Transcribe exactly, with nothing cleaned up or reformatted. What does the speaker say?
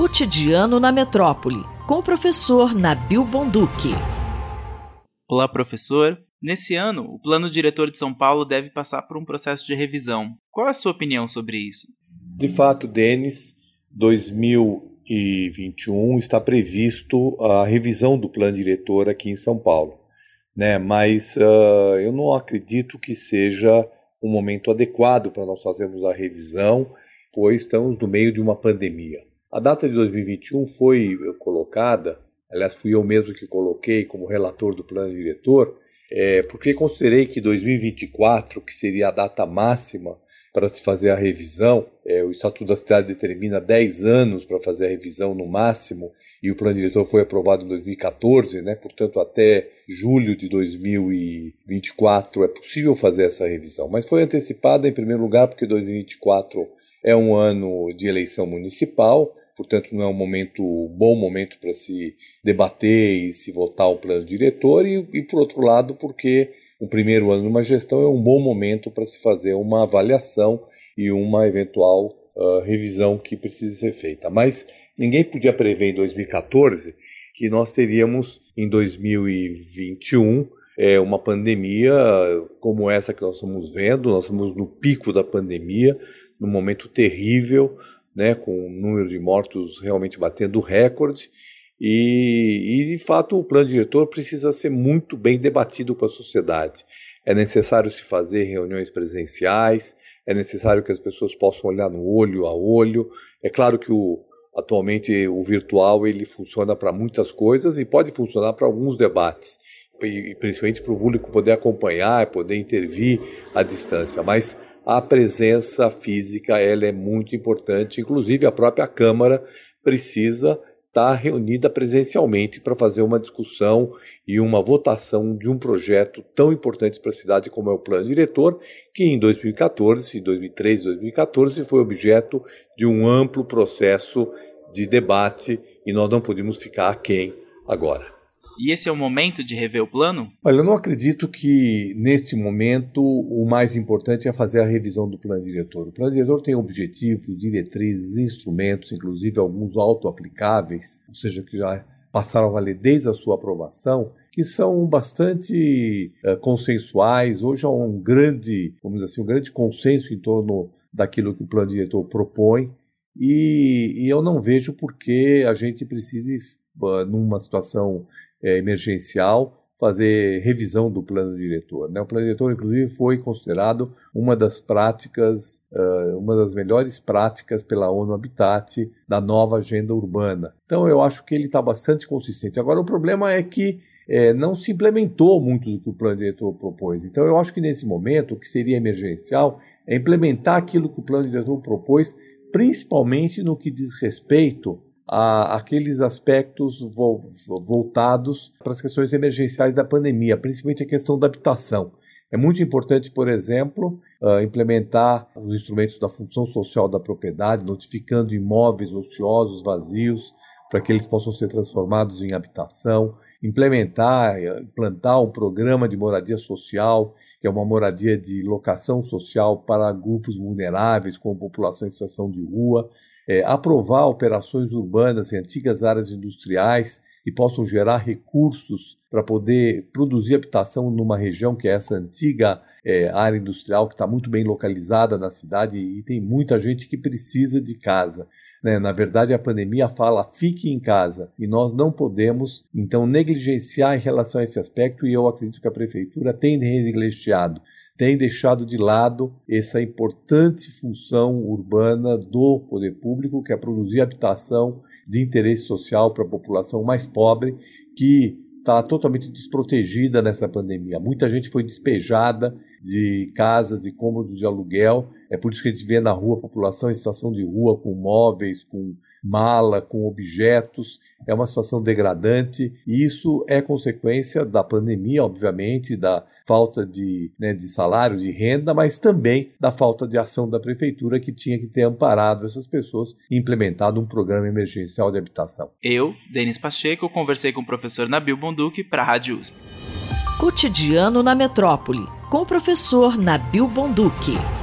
Cotidiano na Metrópole, com o professor Nabil Bonduki. Olá, professor. Nesse ano, o Plano Diretor de São Paulo deve passar por um processo de revisão. Qual é a sua opinião sobre isso? De fato, Denis, dois mil e vinte e um está previsto a revisão do Plano Diretor aqui em São Paulo, né? Mas uh, eu não acredito que seja um momento adequado para nós fazermos a revisão, pois estamos no meio de uma pandemia. A data de dois mil e vinte e um foi colocada, aliás, fui eu mesmo que coloquei como relator do Plano Diretor, é, porque considerei que dois mil e vinte e quatro, que seria a data máxima para se fazer a revisão, é, o Estatuto da Cidade determina dez anos para fazer a revisão no máximo, e o Plano Diretor foi aprovado em dois mil e catorze, né? Portanto, até julho de dois mil e vinte e quatro é possível fazer essa revisão, mas foi antecipada em primeiro lugar porque dois mil e vinte e quatro é um ano de eleição municipal, portanto não é um momento, um bom momento para se debater e se votar o plano diretor, e, e por outro lado porque o primeiro ano de uma gestão é um bom momento para se fazer uma avaliação e uma eventual uh, revisão que precise ser feita. Mas ninguém podia prever em dois mil e catorze que nós teríamos em dois mil e vinte e um é, uma pandemia como essa que nós estamos vendo. Nós estamos no pico da pandemia, num momento terrível, né, com o número de mortos realmente batendo recorde, e, e de fato o plano diretor precisa ser muito bem debatido com a sociedade. É necessário se fazer reuniões presenciais, é necessário que as pessoas possam olhar no olho a olho. É claro que o, atualmente o virtual ele funciona para muitas coisas e pode funcionar para alguns debates, e principalmente para o público poder acompanhar, poder intervir à distância, mas a presença física ela é muito importante, inclusive a própria Câmara precisa estar reunida presencialmente para fazer uma discussão e uma votação de um projeto tão importante para a cidade como é o Plano Diretor, que em dois mil e catorze, dois mil e treze, dois mil e catorze foi objeto de um amplo processo de debate e nós não podemos ficar aquém agora. E esse é o momento de rever o plano? Olha, eu não acredito que, neste momento, o mais importante é fazer a revisão do plano diretor. O plano diretor tem objetivos, diretrizes, instrumentos, inclusive alguns auto-aplicáveis, ou seja, que já passaram a valer desde a sua aprovação, que são bastante uh, consensuais. Hoje há um grande, vamos dizer assim, um grande consenso em torno daquilo que o plano diretor propõe, e, e eu não vejo por que a gente precise, uh, numa situação É, emergencial, fazer revisão do plano diretor, né? O plano diretor, inclusive, foi considerado uma das práticas, uh, uma das melhores práticas pela ONU Habitat da nova agenda urbana. Então, eu acho que ele está bastante consistente. Agora, o problema é que é, não se implementou muito do que o plano diretor propôs. Então, eu acho que nesse momento, o que seria emergencial é implementar aquilo que o plano diretor propôs, principalmente no que diz respeito a aqueles aspectos vo- voltados para as questões emergenciais da pandemia, principalmente a questão da habitação. É muito importante, por exemplo, uh, implementar os instrumentos da função social da propriedade, notificando imóveis ociosos, vazios, para que eles possam ser transformados em habitação, implementar, implantar um programa de moradia social, que é uma moradia de locação social para grupos vulneráveis, como população em situação de rua, É, aprovar operações urbanas em antigas áreas industriais que possam gerar recursos para poder produzir habitação numa região que é essa antiga é, área industrial que está muito bem localizada na cidade e tem muita gente que precisa de casa, né? Na verdade, a pandemia fala fique em casa e nós não podemos, então, negligenciar em relação a esse aspecto, e eu acredito que a Prefeitura tem negligenciado, tem deixado de lado essa importante função urbana do poder público, que é produzir habitação de interesse social para a população mais pobre, que está totalmente desprotegida nessa pandemia. Muita gente foi despejada de casas, de cômodos de aluguel. É por isso que a gente vê na rua a população em situação de rua, com móveis, com mala, com objetos. É uma situação degradante e isso é consequência da pandemia, obviamente, da falta de, né, de salário, de renda, mas também da falta de ação da prefeitura, que tinha que ter amparado essas pessoas e implementado um programa emergencial de habitação. Eu, Denis Pacheco, conversei com o professor Nabil Bonduki para a Rádio U S P. Cotidiano na Metrópole, com o professor Nabil Bonduki.